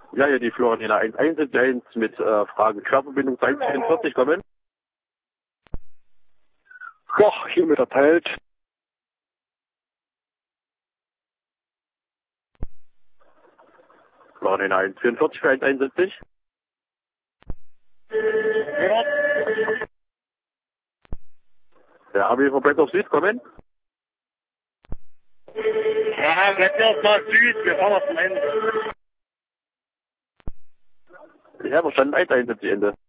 Ja, hier die Florina 171 mit Frage Querverbindung 144 kommen. Koch, hiermit erteilt. Florina 144 für 171. Ja, AB komplett auf Süd kommen. Ja, bleibt erstmal Süd, wir fahren auf dem Ende. Ja, verstanden, 171 Ende.